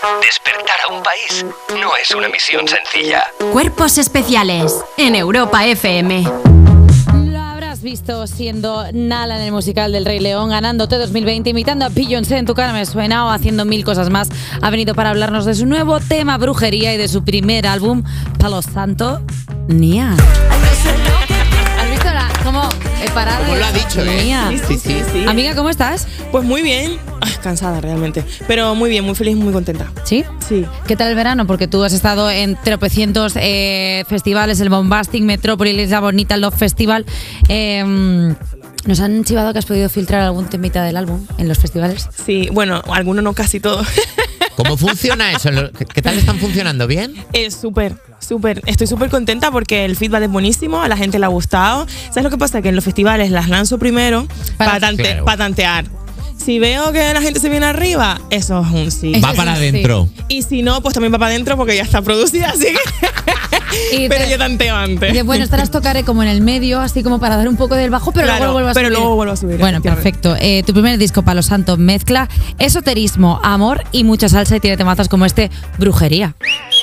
Despertar a un país no es una misión sencilla. Cuerpos especiales en Europa FM. Lo habrás visto siendo Nala en el musical del Rey León, ganándote 2020, imitando a Beyoncé en Tu cara me suena o haciendo mil cosas más. Ha venido para hablarnos de su nuevo tema Brujería y de su primer álbum Palo Santo, Nia. ¿Has visto cómo he parado? ¿Cómo lo ha dicho, Nia. Sí. Amiga, ¿cómo estás? Pues muy bien. Cansada realmente, pero muy bien, muy feliz, muy contenta. ¿Sí? Sí. ¿Qué tal el verano? Porque tú has estado en tropecientos festivales, el Bombastic, Metrópolis, La Bonita, Love Festival. Nos han chivado que has podido filtrar algún temita del álbum en los festivales. Sí, bueno, algunos no, casi todo. ¿Cómo funciona eso? ¿Qué tal están funcionando? ¿Bien? Es súper. Estoy súper contenta porque el feedback es buenísimo, a la gente le ha gustado. ¿Sabes lo que pasa? Que en los festivales las lanzo primero para tantear. Si veo que la gente se viene arriba, eso es un sí. Va para adentro. Sí. Y si no, pues también va para adentro porque ya está producida, así que... Pero yo tanteo antes. Bueno, estas las tocaré como en el medio, así como para dar un poco del bajo, pero claro, luego vuelvo a subir. Bueno, perfecto. Tu primer disco, Palo Santo, mezcla esoterismo, amor y mucha salsa y tiene temazos como este, Brujería.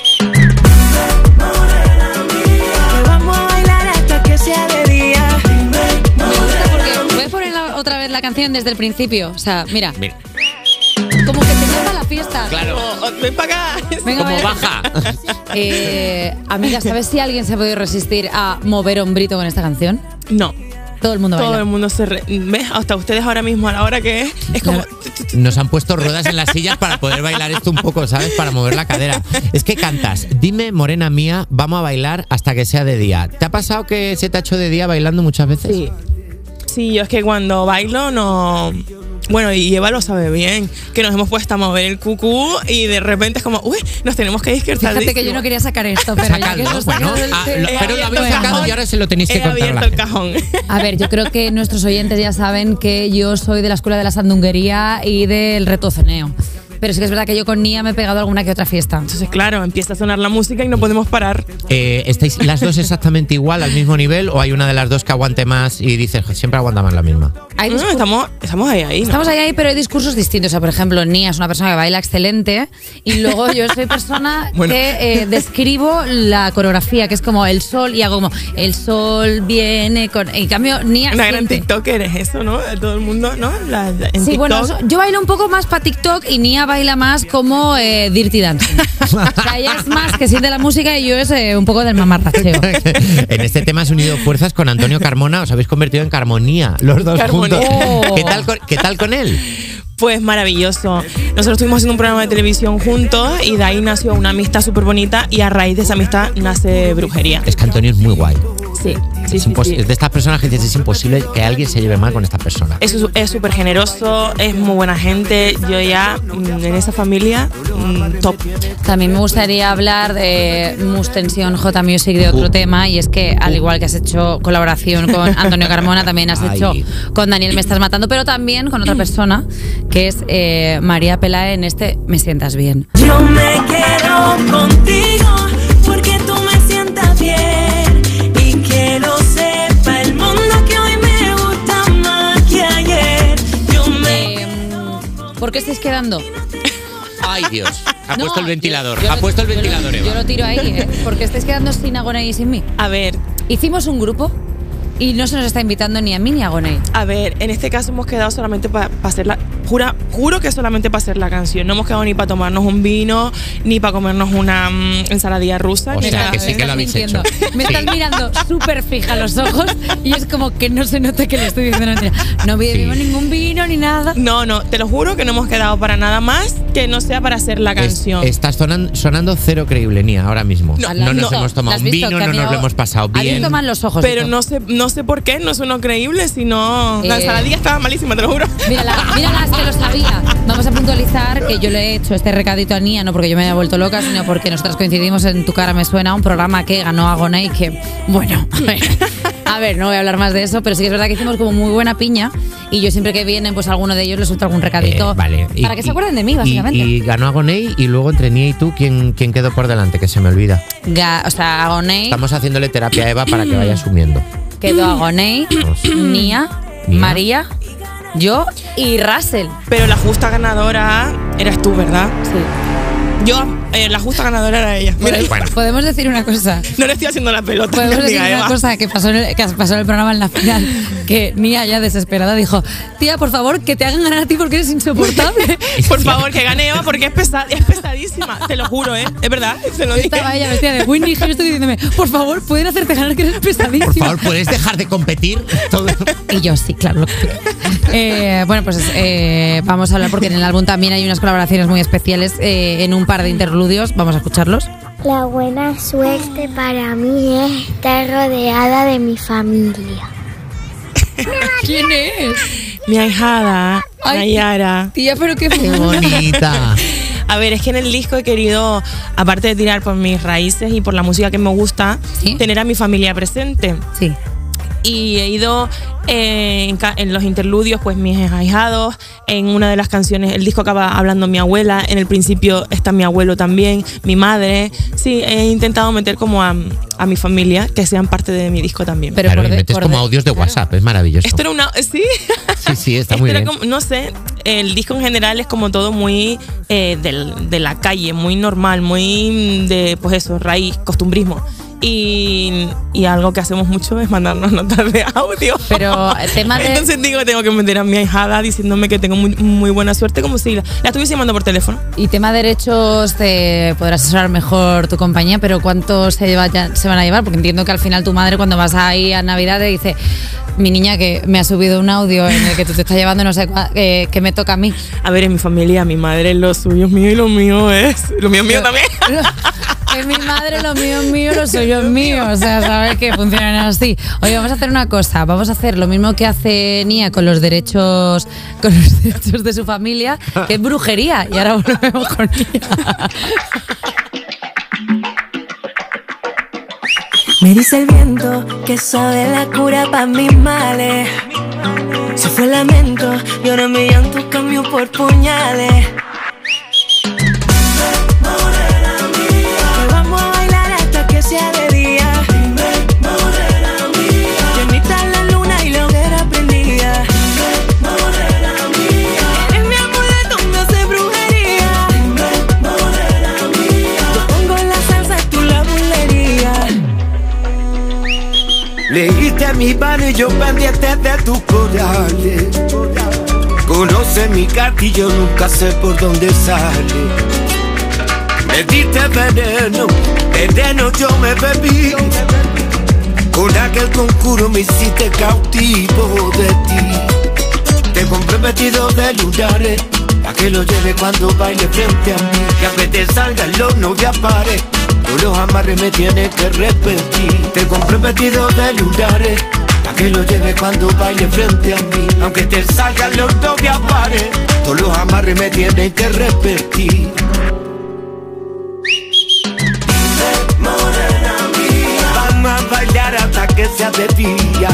Otra vez la canción desde el principio. O sea, mira. Como que te lleva a la fiesta. Claro. Ven para acá. Venga, como baja. Amiga, ¿sabes si alguien se ha podido resistir a mover hombrito con esta canción? No. Todo el mundo baila. Todo el mundo ¿ves? Hasta ustedes ahora mismo a la hora que es como... Nos han puesto ruedas en las sillas para poder bailar esto un poco, ¿sabes? Para mover la cadera. Es que cantas, dime, morena mía, vamos a bailar hasta que sea de día. ¿Te ha pasado que se te ha hecho de día bailando muchas veces? Sí, yo es que cuando bailo no... Bueno, y Eva lo sabe bien, que nos hemos puesto a mover el cucú y de repente es como, uy, nos tenemos que despertar. Fíjate que yo no quería sacar esto, pero ya que eso bueno, pero lo habéis sacado y ahora se lo tenéis que contar. He abierto el cajón. A ver, yo creo que nuestros oyentes ya saben que yo soy de la escuela de la sandunguería y del retoceneo. Pero sí que es verdad que yo con Nia me he pegado alguna que otra fiesta. Entonces, claro, empieza a sonar la música y no podemos parar. ¿Estáis las dos exactamente igual, al mismo nivel, o hay una de las dos que aguante más y dices, siempre aguanta más la misma? Estamos ahí. Estamos ahí, pero hay discursos distintos. O sea, por ejemplo, Nia es una persona que baila excelente y luego yo soy persona que describo la coreografía, que es como el sol y hago como el sol viene con... En cambio, Nia una gran TikToker es eso, ¿no? Todo el mundo, ¿no? En sí, TikTok. Bueno, yo bailo un poco más para TikTok y Nia baila más como Dirty Dancing. O sea, ella es más que siente la música y yo es un poco del mamarracheo. En este tema has unido fuerzas con Antonio Carmona, os habéis convertido en Carmonía, los dos juntos. Oh. ¿Qué tal con él? Pues maravilloso. Nosotros estuvimos haciendo un programa de televisión juntos y de ahí nació una amistad súper bonita y a raíz de esa amistad nace Brujería. Es que Antonio es muy guay. Sí. Es de estas personas que dices, es imposible que alguien se lleve mal con esta persona. Es súper generoso, es muy buena gente. Yo ya en esa familia, top. También me gustaría hablar de Mustensión J Music, de otro tema, y es que al igual que has hecho colaboración con Antonio Carmona, también has hecho con Daniel Me Estás Matando, pero también con otra persona que es María Pelae en este Me Sientas Bien. Yo me quedo contigo porque tú me sientas bien y que lo sepa el mundo que hoy me gusta más que ayer. ¿Por qué estáis quedando? Ay, Dios. Ha puesto el ventilador. Ha puesto el ventilador, Eva. Yo lo tiro ahí, ¿Por qué estáis quedando sin Agoney y sin mí? A ver. Hicimos un grupo y no se nos está invitando ni a mí ni a Agoney. A ver, en este caso hemos quedado solamente para hacer la... Juro que solamente para hacer la canción. No hemos quedado ni para tomarnos un vino, ni para comernos una ensaladilla rusa. O sea, que sí que lo habéis hecho. Me estás mirando súper fija a los ojos y es como que no se nota que le estoy diciendo mentira. No bebimos ningún vino ni nada. No, te lo juro que no hemos quedado para nada más que no sea para hacer la canción. Estás sonando cero creíble, Nia, ahora mismo. No nos hemos tomado un vino, no nos lo hemos pasado bien. Abierto mal los ojos. Pero no sé por qué, no suena creíble, sino... La ensaladilla estaba malísima, te lo juro. Mírala, es que lo sabía. Vamos a puntualizar que yo le he hecho este recadito a Nia, no porque yo me haya vuelto loca, sino porque nosotras coincidimos en Tu cara me suena, un programa que ganó Agoney, que, bueno, a ver, no voy a hablar más de eso, pero sí que es verdad que hicimos como muy buena piña y yo siempre que vienen, pues alguno de ellos les suelto algún recadito para que se acuerden de mí, básicamente. Y ganó Agoney y luego entre Nia y tú, ¿quién quedó por delante? Que se me olvida. O sea, Agoney... Estamos haciéndole terapia a Eva para que vaya asumiendo. Quedó Agoney, Nia, María, yo y Russell. Pero la justa ganadora eras tú, ¿verdad? Sí. Yo, la justa ganadora era ella. Mira, Bueno. Podemos decir una cosa. no le estoy haciendo la pelota. Podemos mi decir amiga una Eva. cosa que pasó en el programa en la final, que Nia ya desesperada dijo: tía, por favor, que te hagan ganar a ti porque eres insoportable. Por favor, que gane Eva porque es pesadísima. Te lo juro, ¿eh? Es verdad, se lo dije. Estaba ella vestida de Whitney Houston diciéndome: por favor, pueden hacerte ganar que eres pesadísima. Por favor, ¿puedes dejar de competir? Todo. Y yo, sí, claro. Bueno, pues vamos a hablar porque en el álbum también hay unas colaboraciones muy especiales en un par de interludios. Vamos a escucharlos. La buena suerte para mí es estar rodeada de mi familia. ¿Quién es? Mi ahijada, Ay, Nayara. Tía, pero qué Qué bonita. A ver, es que en el disco he querido, aparte de tirar por mis raíces y por la música que me gusta, ¿Sí? tener a mi familia presente. Sí. Y he ido en los interludios, pues mis ahijados, en una de las canciones, el disco acaba hablando mi abuela, en el principio está mi abuelo también, mi madre. Sí, he intentado meter como a mi familia, que sean parte de mi disco también. Pero Claro, y metes como audios de WhatsApp, es maravilloso. Esto era una... ¿Sí? Sí, está Esto muy era bien. como, no sé, el disco en general es como todo muy de la calle, muy normal, muy de, pues eso, raíz, costumbrismo. Y algo que hacemos mucho es mandarnos notas de audio. Pero el tema de... Entonces digo, tengo que meter a mi ahijada diciéndome que tengo muy buena suerte, como si la estuviese llamando por teléfono. Y tema derechos, te podrás asesorar mejor tu compañía, pero ¿cuántos se van a llevar? Porque entiendo que al final tu madre, cuando vas ahí a Navidad, te dice: mi niña, que me ha subido un audio en el que tú te estás llevando no sé que me toca a mí. A ver, en mi familia, mi madre, lo suyo es mío y lo mío es... Lo mío es mío también. Que mi madre, lo mío es mío, lo suyo es mío. O sea, sabes que funcionan así. Oye, vamos a hacer una cosa. Vamos a hacer lo mismo que hace Nia con los derechos de su familia, que es brujería. Y ahora volvemos con Nia. Me dice el viento que sabe la cura pa' mis males. Se fue el lamento y ahora mi llanto cambió por puñales. Que vamos a bailar hasta que sea de día. Llenita la luna y la hoguera prendida. Eres mi amuleto, me hace brujería. Yo pongo la salsa, tú la bulería. Leíste mi mano y yo pendiente de tus corales. Conoce mi cartillo, nunca sé por dónde sale. Me diste veneno yo me bebí. Con aquel conjuro me hiciste cautivo de ti. Te compré vestido de lunares, a que lo lleve cuando baile frente a mí. Que aunque te salgan los novias pares, todos los amarres me tienes que repetir. Te compré vestido de lunares, a que lo lleve cuando baile frente a mí. Aunque te salgan los novias pares, todos los amarres me tienes que repetir. Vamos a bailar hasta que sea de día.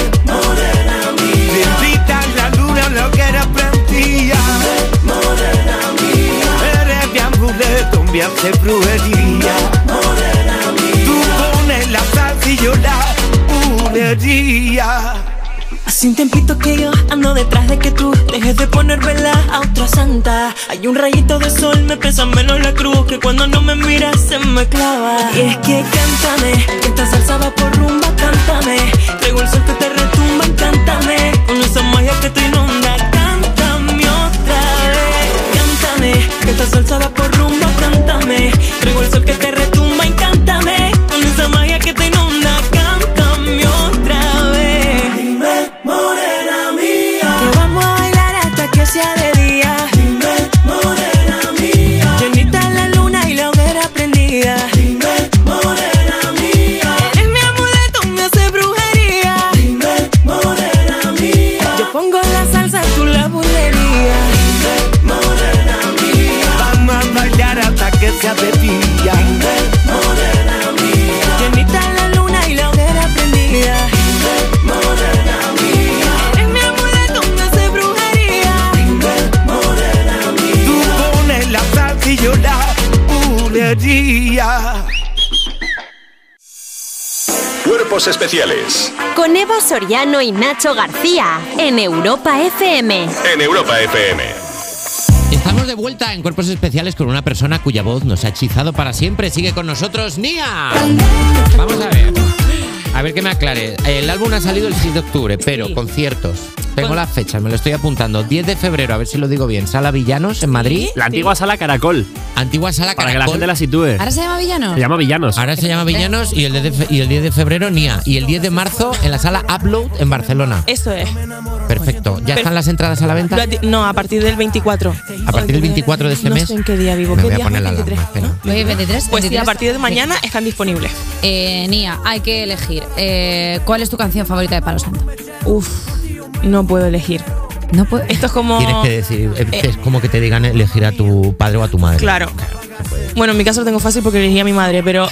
Te invitan la luna, lo que era prendía. Eres mi amuleto, me hace brujería. Tú pones la salsa y yo la bulería. Hace un tiempito que yo ando detrás de que tú dejes de poner vela a otra santa. Hay un rayito de sol, me pesa menos la cruz, que cuando no me miras se me clava. Y es que cántame, que esta salsa va por rumba, cántame. Traigo el sol que te retumba, cántame. Con esa magia que te inunda, cántame otra vez. Cántame, que esta salsa va por rumba, cántame. Traigo el sol que te retumba, cántame. Con esa magia que te inunda, cántame otra vez. Morena mía, Que vamos a bailar hasta que sea de día. dime, morena mía, Llenita la luna y la hoguera prendida. dime, morena mía, Eres mi amuleto, me hace brujería. dime, morena mía, Yo pongo la salsa, tú la bulería. morena mía. Vamos a bailar hasta que sea de día. Morena mía, Llenita la luna y la hoguera prendida. morena mía, Eres mi amuleto, me hace brujería. morena mía. Tú pones la salsa y yo la bulería. Cuerpos especiales Con Eva Soriano y Nacho García en Europa FM. en Europa FM. Estamos de vuelta en Cuerpos Especiales con una persona cuya voz nos ha hechizado para siempre. Sigue con nosotros, Nia. Vamos a ver. A ver que me aclare. El álbum ha salido el 6 de octubre, pero conciertos. Tengo las fechas, me lo estoy apuntando. 10 de febrero, a ver si lo digo bien. Sala Villanos, en Madrid. La antigua Sala Caracol. Antigua Sala Caracol. Para que la gente la sitúe. ¿Ahora se llama Villanos? Se llama Villanos. Ahora se llama Villanos y el 10 de febrero, Nia. Y el 10 de marzo en la Sala Upload en Barcelona. Eso es. Perfecto. ¿Ya están las entradas a la venta? No, a partir del 24. ¿A partir del 24 de este mes? No sé en qué día vivo. Me ¿Qué voy a día poner es? la 23. alarma, espera. Oye, 23. Pues sí, 23. a partir de mañana están disponibles. Nia, hay que elegir. ¿Cuál es tu canción favorita de Palo Santo? Uf, no puedo elegir. No puedo. Esto es como... Tienes que decir, es como que te digan elegir a tu padre o a tu madre. Claro. Bueno, en mi caso lo tengo fácil porque elegí a mi madre, pero...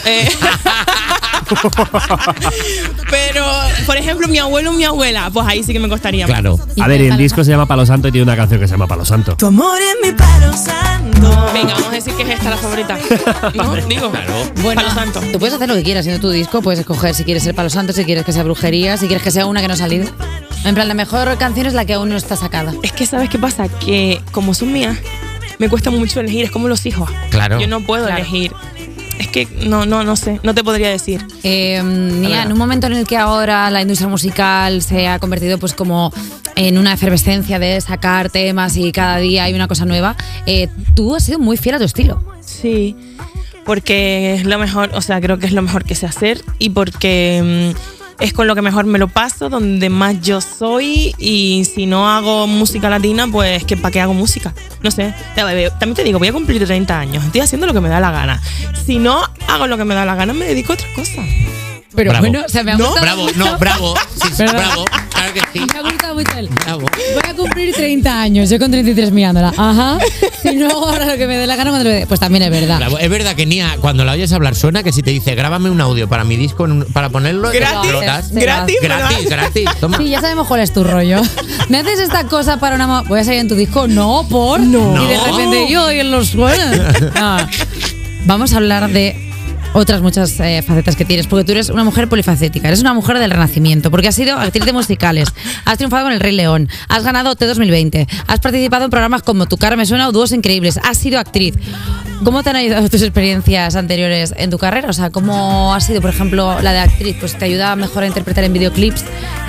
pero, por ejemplo, mi abuelo o mi abuela, pues ahí sí que me costaría más. Claro. A ver, el disco se llama Palo Santo y tiene una canción que se llama Palo Santo. Tu amor es mi palo santo. Venga, vamos a decir que es esta la favorita. ¿No? Digo, Claro. Bueno, Palo Santo. tú puedes hacer lo que quieras siendo tu disco, puedes escoger si quieres ser Palo Santo, si quieres que sea brujería, si quieres que sea una que no ha salido. En plan, la mejor canción es la que aún no está sacada. Es que, ¿sabes qué pasa? Que como son mías, me cuesta mucho elegir. Es como los hijos. Claro. Yo no puedo elegir. Es que no sé, no te podría decir. Nia, en un momento en el que ahora la industria musical se ha convertido pues como en una efervescencia de sacar temas y cada día hay una cosa nueva, tú has sido muy fiel a tu estilo. Sí, porque es lo mejor, o sea, creo que es lo mejor que sé hacer y porque es con lo que mejor me lo paso, donde más yo soy, y si no hago música latina, pues ¿para qué hago música? No sé, también te digo, voy a cumplir 30 años, estoy haciendo lo que me da la gana. Si no hago lo que me da la gana, me dedico a otra cosa. Pero Bravo. bueno, o sea, me ha ¿No? gustado Bravo, mucho. no, bravo. Sí, sí, ¿Verdad? bravo. Claro que sí. Me ha gustado mucho él. Bravo. Voy a cumplir 30 años, yo con 33 mirándola. Ajá. Si no hago ahora lo que me dé la gana cuando lo dé. Pues también es verdad. Bravo. Es verdad que Nia, cuando la oyes hablar, suena que si te dice grábame un audio para mi disco, para ponerlo, Gratis, lo das. gratis, Gratis, gratis. Toma. Sí, ya sabemos cuál es tu rollo. ¿Me haces esta cosa para una... ¿Voy a salir en tu disco? No, por... No. Y de repente yo y en los suenas. No. Vamos a hablar de otras muchas facetas que tienes, porque tú eres una mujer polifacética, eres una mujer del Renacimiento, porque has sido actriz de musicales, has triunfado con El Rey León, has ganado OT 2020, has participado en programas como Tu cara me suena o Dúos Increíbles, has sido actriz. ¿Cómo te han ayudado tus experiencias anteriores en tu carrera? O sea, ¿cómo ha sido, por ejemplo, la de actriz? Pues te ayuda mejor a interpretar en videoclips.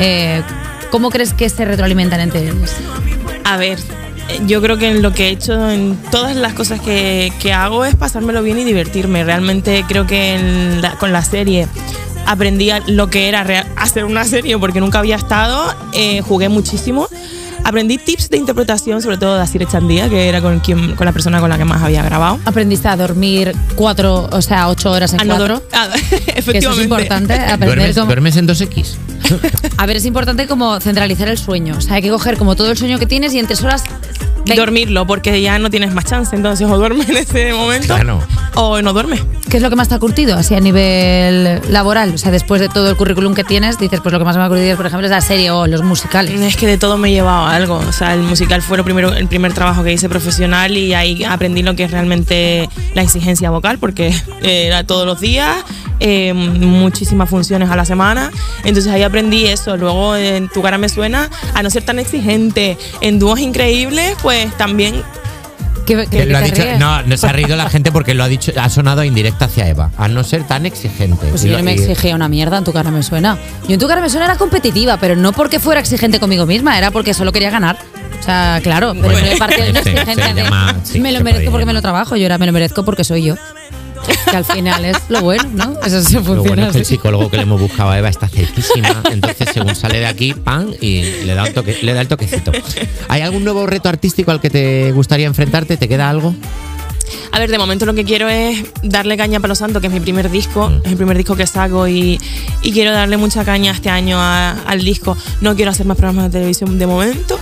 ¿Cómo crees que se retroalimentan entre ellos? A ver, yo creo que en lo que he hecho, en todas las cosas que hago, es pasármelo bien y divertirme. Realmente creo que con la serie aprendí lo que era hacer una serie, porque nunca había estado. Jugué muchísimo. Aprendí tips de interpretación, sobre todo de Asir Echandía, que era con la persona con la que más había grabado. ¿Aprendiste a dormir 8 horas en 4? Efectivamente. Que eso es importante, aprender cómo... ¿Duermes en 2X? A ver, es importante como centralizar el sueño. O sea, hay que coger como todo el sueño que tienes y en 3 horas... dormirlo, porque ya no tienes más chance. Entonces, o duermes en ese momento, Claro. o no duermes. ¿Qué es lo que más te ha curtido así a nivel laboral? O sea, después de todo el currículum que tienes, dices, pues lo que más me ha curtido, por ejemplo, es la serie o los musicales. Es que de todo me he llevado algo. O sea, el musical fue el primer trabajo que hice profesional, y ahí aprendí lo que es realmente la exigencia vocal, porque era todos los días, muchísimas funciones a la semana. Entonces ahí aprendí eso. Luego en Tu cara me suena a no ser tan exigente. En Dúos Increíbles, pues también... ¿Qué Lo ha te dicho, ríes? no se ha reído la gente porque lo ha dicho, ha sonado indirecta hacia Eva, a no ser tan exigente. Pues Y yo lo- no me y- exigía una mierda, en Tu cara me suena. Yo en Tu cara me suena era competitiva, pero no porque fuera exigente conmigo misma, era porque solo quería ganar. O sea, claro, pero Bueno, no partía de una se exigencia de llama- sí, me lo se merezco podría porque me lo llamar. trabajo, yo era me lo merezco porque soy yo. Que al final es lo bueno, ¿no? Eso se Lo bueno funciona es que el así. psicólogo que le hemos buscado a Eva está cerquísima, entonces según sale de aquí, ¡pam! Y le da el toquecito. ¿Hay algún nuevo reto artístico al que te gustaría enfrentarte? ¿Te queda algo? A ver, de momento lo que quiero es darle caña a Palo Santo, que es mi primer disco, es el primer disco que saco, y quiero darle mucha caña este año al disco. No quiero hacer más programas de televisión de momento.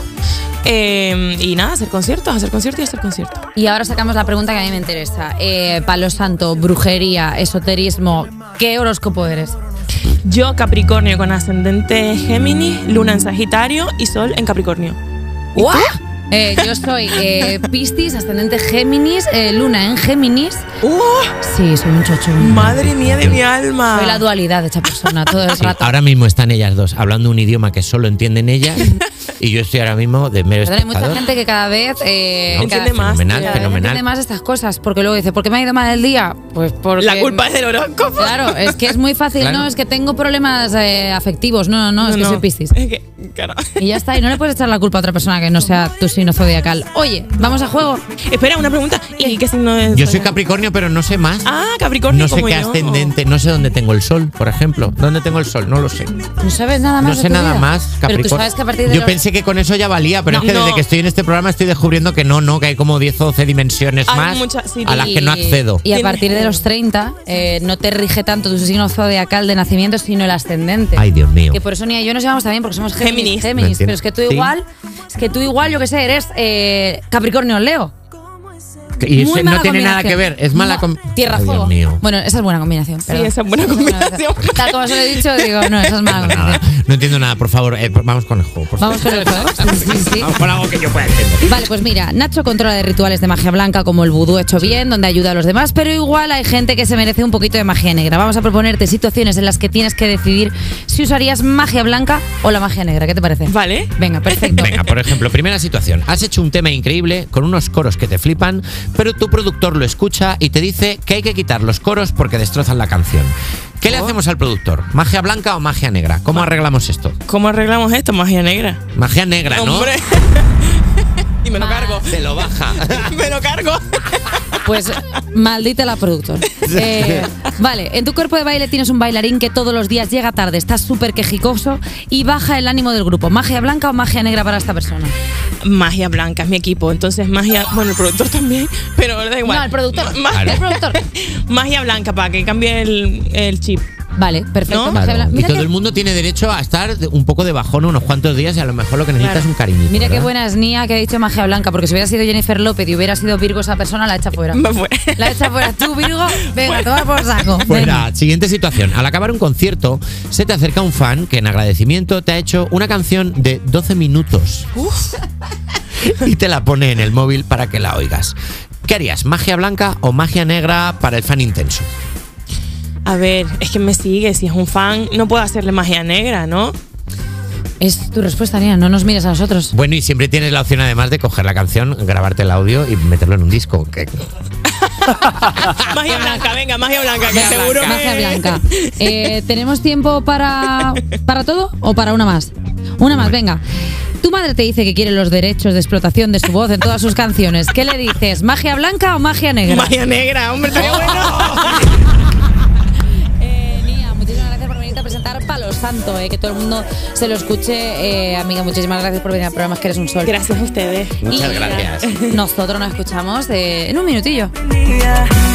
Y nada, hacer conciertos y hacer conciertos. Y ahora sacamos la pregunta que a mí me interesa. Palo Santo, brujería, esoterismo, ¿qué horóscopo eres? Yo, Capricornio, con ascendente Géminis, Luna en Sagitario y Sol en Capricornio. ¡Guau! Yo soy Piscis, ascendente Géminis, Luna en Géminis. Sí, soy un chocho. ¡Madre mía de mi alma! Soy la dualidad de esta persona todo el Sí, rato. ahora mismo están ellas dos hablando un idioma que solo entienden ellas y yo estoy ahora mismo de mero Pero hay espectador. mucha gente que cada vez entiende más. Fenomenal. entiende más estas cosas, porque luego dice, ¿por qué me ha ido mal el día? Pues porque... La culpa es del horóscopo. Claro, es que es muy fácil, Claro. no, es que tengo problemas afectivos, no, es que soy Piscis. Es que, claro. Y ya está, y no le puedes echar la culpa a otra persona que no sea tu signo zodiacal. Oye, ¿vamos a juego? Espera, una pregunta. ¿Y qué signo es? Yo soy Capricornio, pero no sé más. Ah, Capricornio No sé como qué yo. ascendente, no sé dónde tengo el sol, por ejemplo. ¿Dónde tengo el sol? No lo sé. No sabes nada más No de sé tu nada vida. más, Pero Capricornio. tú sabes que a partir de Yo los... pensé que con eso ya valía, pero No, es que desde no. que estoy en este programa estoy descubriendo que no, que hay como 10 o 12 dimensiones Hay más muchas, sí, a las que no accedo. Y a partir de los 30 no te rige tanto tu signo zodiacal de nacimiento, sino el ascendente. Ay, Dios mío. Que por eso ni yo nos llevamos también, porque somos Géminis. Géminis. ¿Me entiendes? Pero es que tú igual, yo qué sé, eres Capricornio o Leo. Y Muy eso mala no tiene nada combinación. que ver, es mala Tierra, Ay, Dios fuego. mío. Bueno, esa es buena combinación. Sí, perdón. esa es buena combinación. Tal como se lo he dicho, digo, no, esa es mala Nada, combinación. no entiendo nada, por favor, vamos con el juego. Por Vamos con favor. el juego. Sí. Vamos con algo que yo pueda entender. Vale, pues mira, Nacho controla de rituales de magia blanca como el vudú hecho bien, donde ayuda a los demás, pero igual hay gente que se merece un poquito de magia negra. Vamos a proponerte situaciones en las que tienes que decidir si usarías magia blanca o la magia negra. ¿Qué te parece? Vale. Venga, perfecto. Venga, por ejemplo, primera situación. Has hecho un tema increíble con unos coros que te flipan, pero tu productor lo escucha y te dice que hay que quitar los coros porque destrozan la canción. ¿Qué le hacemos al productor? ¿Magia blanca o magia negra? ¿Cómo arreglamos esto? ¿Cómo arreglamos esto? Magia negra. Magia negra, ¿no? Hombre. Y me lo cargo. Se lo baja. Me lo cargo. Pues maldita la productor. Vale, en tu cuerpo de baile tienes un bailarín que todos los días llega tarde, está súper quejicoso y baja el ánimo del grupo. ¿Magia blanca o magia negra para esta persona? Magia blanca es mi equipo. Entonces, magia. Bueno, el productor también. Pero da igual. No, el productor. Claro. El productor. Magia blanca para que cambie el chip. Vale, perfecto. ¿No? Magia Claro. blanca. Y Mira todo que- el mundo tiene derecho a estar un poco de bajón unos cuantos días y a lo mejor lo que necesita Claro. es un cariñito. Mira qué ¿verdad? buena es Nia que ha dicho magia blanca, porque si hubiera sido Jennifer López y hubiera sido Virgo esa persona, la echa fuera. Me fue. La echa fuera. Tú, Virgo, venga, toma por saco. Fuera. Siguiente situación. Al acabar un concierto, se te acerca un fan que en agradecimiento te ha hecho una canción de 12 minutos. Y te la pone en el móvil para que la oigas. ¿Qué harías? ¿Magia blanca o magia negra para el fan intenso? A ver, es que me sigue. Si es un fan, no puedo hacerle magia negra, ¿no? Es tu respuesta, Nia, no nos mires a nosotros. Bueno, y siempre tienes la opción además de coger la canción, grabarte el audio y meterlo en un disco. Que... Magia blanca, venga, magia blanca, que Magia seguro blanca. Magia blanca. ¿Tenemos tiempo para todo o para una más? Una más, venga. Tu madre te dice que quiere los derechos de explotación de su voz en todas sus canciones. ¿Qué le dices? ¿Magia blanca o magia negra? Magia negra, hombre, estaría bueno. Nia, muchísimas gracias por venirte a presentar Palo Santo, que todo el mundo se lo escuche. Amiga, muchísimas gracias por venir al programa, es que eres un sol. Gracias a ustedes. Muchas gracias. Nosotros nos escuchamos en un minutillo. Yeah.